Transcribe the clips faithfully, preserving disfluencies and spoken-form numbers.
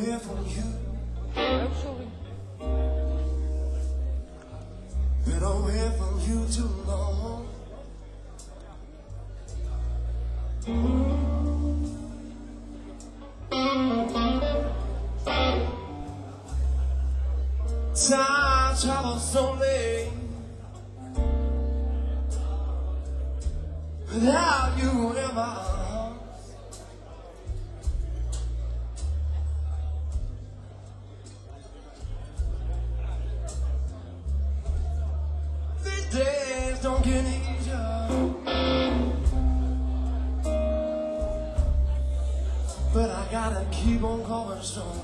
hear from you. Oh, sorry. Been away from you too long. Time travels slowly without you in my arms. These days don't get easier, but I gotta keep on going strong.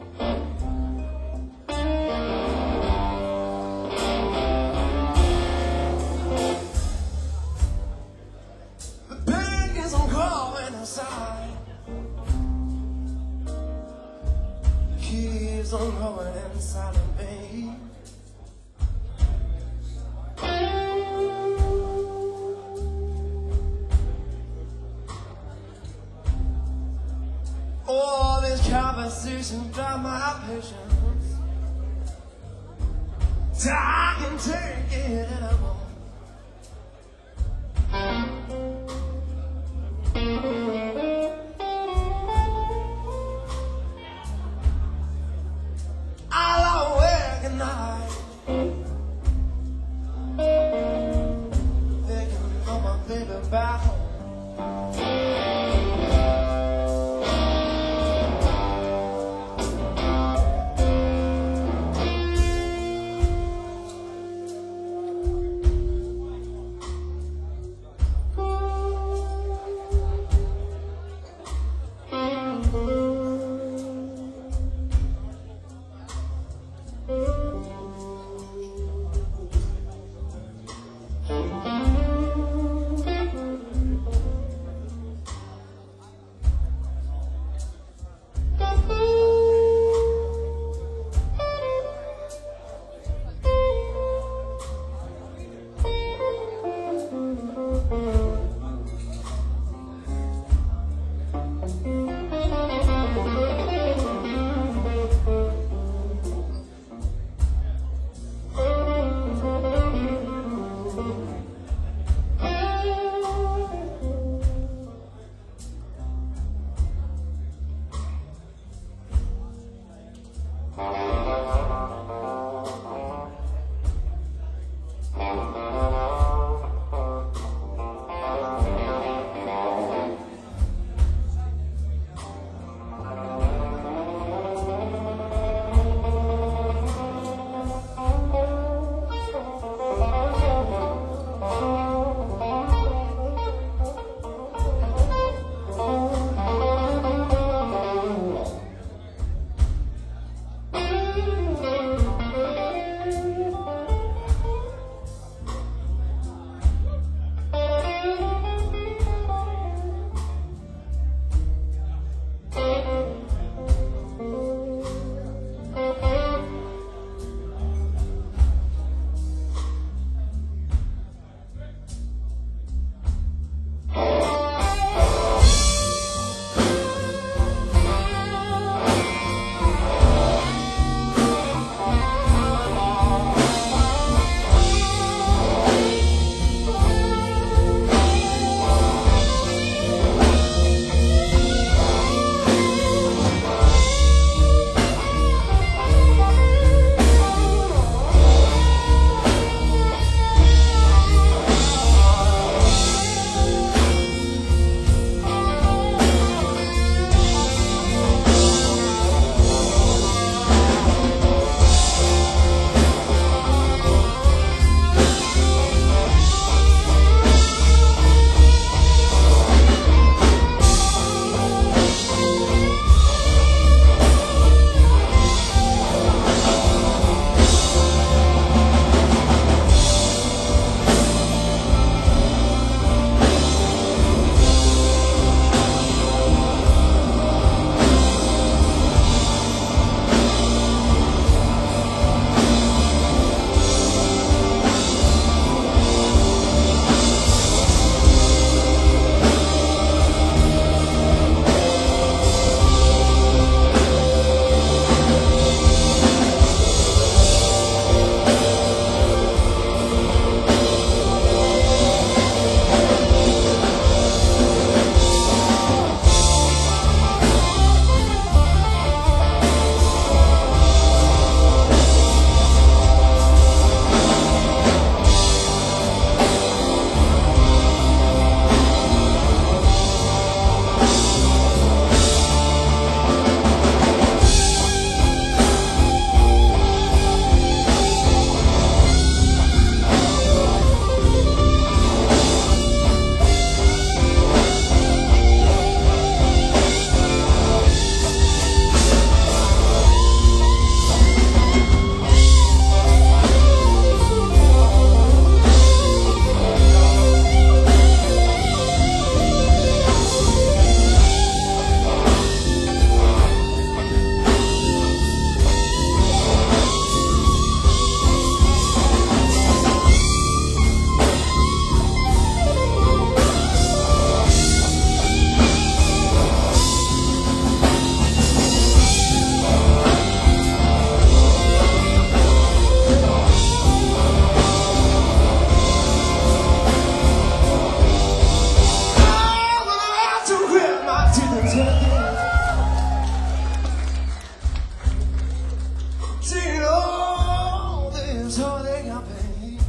Keeps on growing inside of me. All these conversations drive my patience. I can take it anymore. Back home. See all this heartache I paid.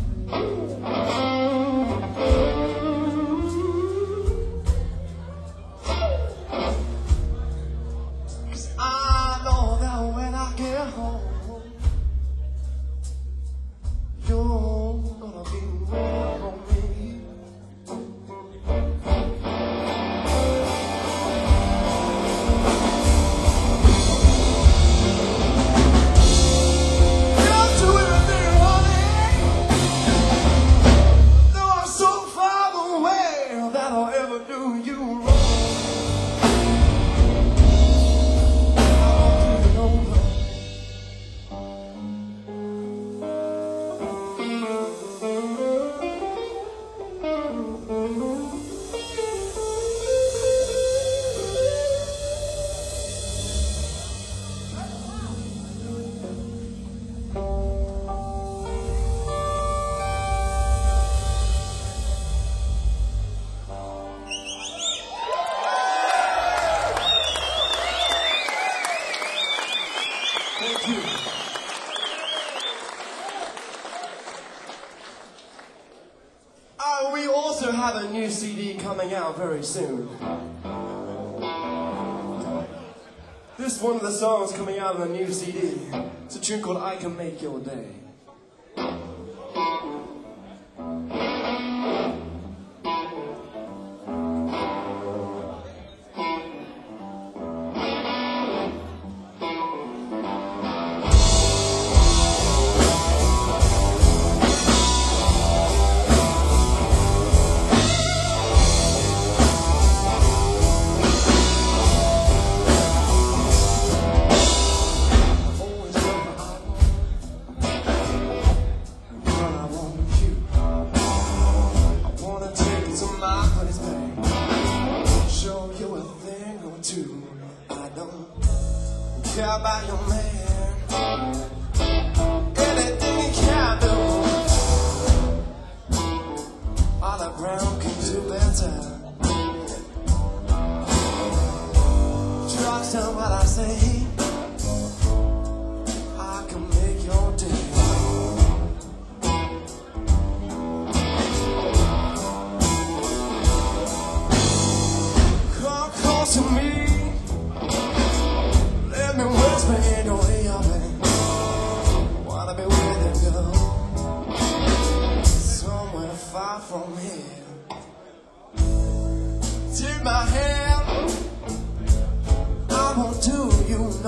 'Cause I know that when I get home, you're gonna be waiting on me. Thank you. Uh, we also have a new C D coming out very soon. This is one of the songs coming out on the new C D. It's a tune called I Can Make Your Day. I don't care about your man. Anything you can do, all the ground can do better. Trust in what I say, I can make your day. Come close to me. In your ear, wanna be with you, girl, somewhere far from here. Take my hand, I won't do you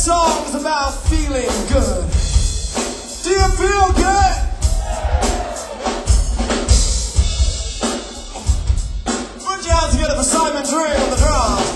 song is about feeling good. Do you feel good? Put your hands together for Simon Drake on the drums.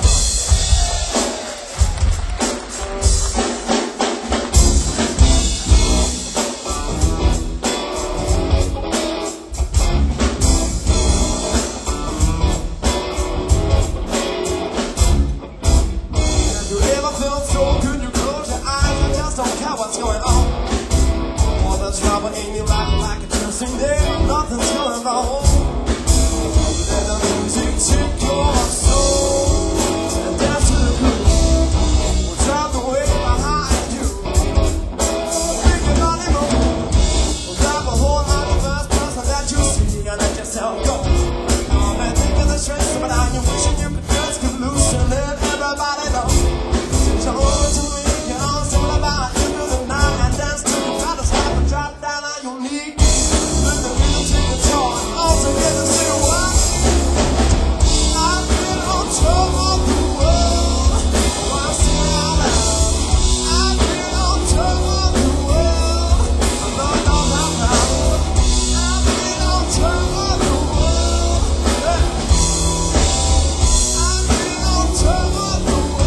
In your life like a dressing day, nothing's going wrong. Let the music take your soul and dance to the groove. We'll drive the way behind you. Pick your body move. We'll drive a whole lot of first person that you see and let yourself go. All that think of the stress, but now you're wishing you could just get loose and let everybody know. So over to me, you know, it's all about you through the night and dance to the kind of stop and drop down on your knees. Let the rhythm take control and all together say what? I've been on top of the world. Wanna sing it out loud. I've been on top of the world. I know, no, no, no. I've been on top of the world. Yeah. I've been on top of the world.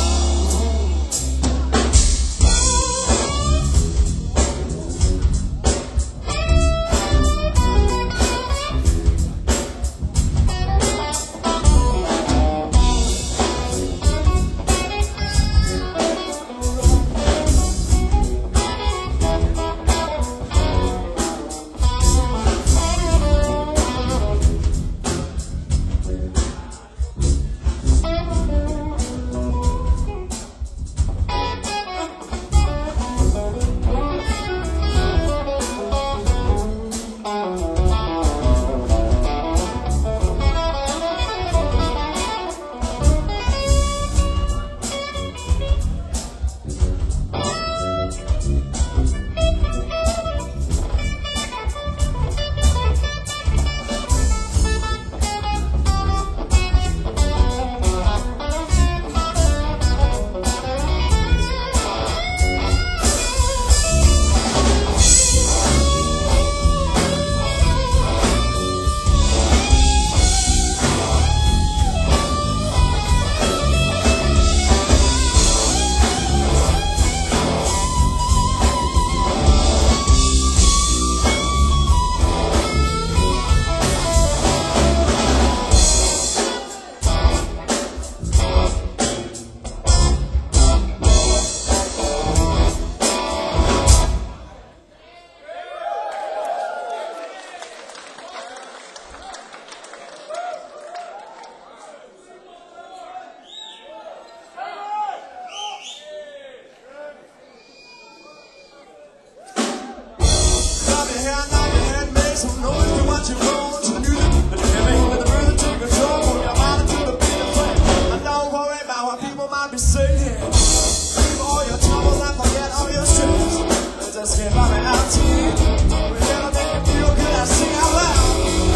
Some noise to watch you roll to the music. And you're living with the rhythm, take control. Move your body to the beat of play. And don't worry about what people might be saying. Leave all your troubles and forget all your stress. And just get on it out to me. We're gonna make you feel good and sing out loud.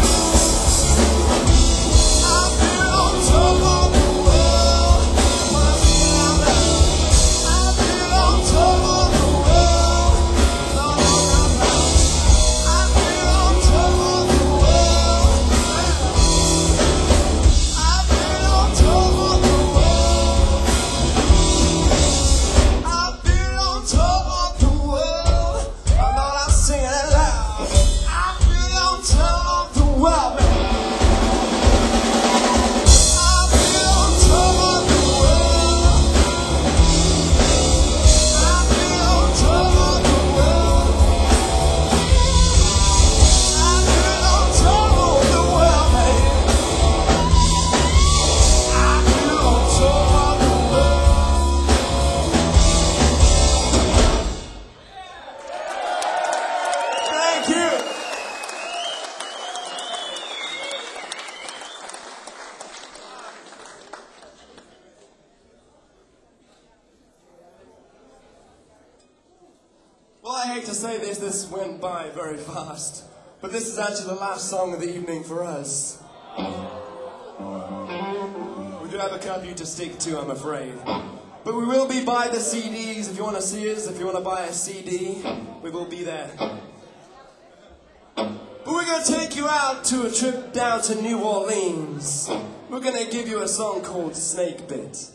I've been on top of the world. Wanna sing out loud. I've been on top of the world. No, no, no, no. I've been on top of the world. I've been on top of the world. I've been on top of the world. I'm not singing it loud. I've been on top of the world, man. I've been on top of the world. I've been on top of the world. I've been on top of the world, man. I've been on top of the world. Thank you. Well, I hate to say this, this went by very fast. But this is actually the last song of the evening for us. We do have a curfew to stick to, I'm afraid. But we will be by the C Ds if you want to see us. If you want to buy a C D, we will be there. But we're going to take you out to a trip down to New Orleans. We're going to give you a song called Snake Bit.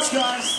much, guys.